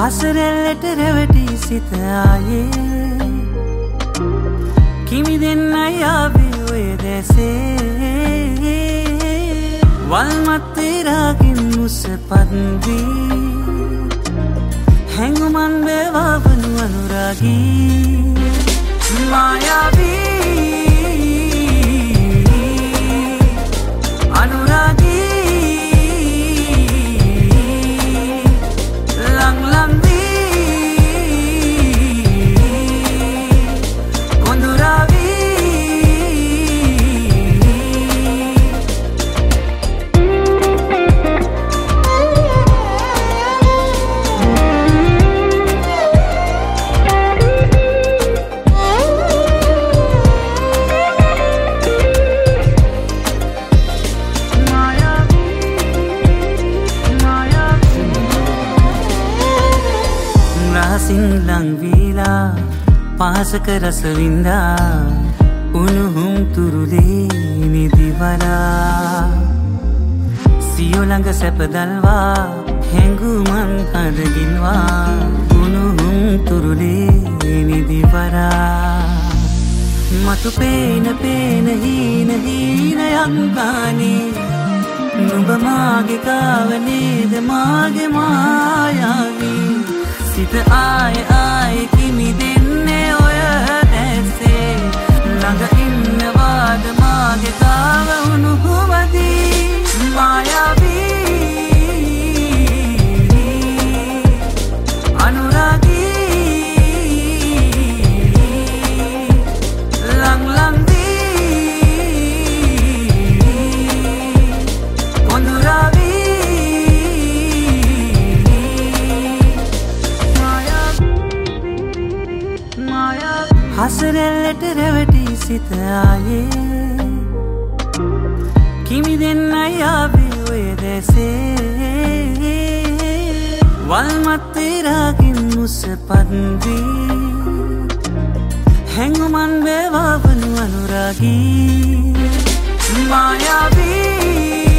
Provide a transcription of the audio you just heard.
හසරෙල්ලට රැවටි සිත ආයේ කිමි දෙන්නයි ආවේ ඔය දැසේ වල්මත්තේ රාගින් මුසපත්දී හැඟුමන් බේවවනු අනුරාගී මායාවී අනුරාගී ලංවීලා පාසක රසවින්දා උණුහුම් තුරුලේ නිදිවලා සියොළඟ සැපදල්වා හැඟුමන් හදගිල්වා උණුහුම් තුරුලේ නිදිවරා මතු පේන පේන හීන යංකානේ නුඹ මාගේ කාවනේද මාගේ මායාවී සිත ආය කිමි දෙන්නේ ඔය දැසේ ළඟ ඉන්නවාද මාගේ තාව උණුහුමදී මායාවී අනුරාගී ලංදී කොඳුරාවී හසරෙල්ලට රැවටි සිත ආයේ කිමි දෙන්නයි ආවේ ඔය දැසේ වල්මත්තේ රාගින් මුසපත්දී හැඟුමන් බේවවනු අනුරාගී මායාවී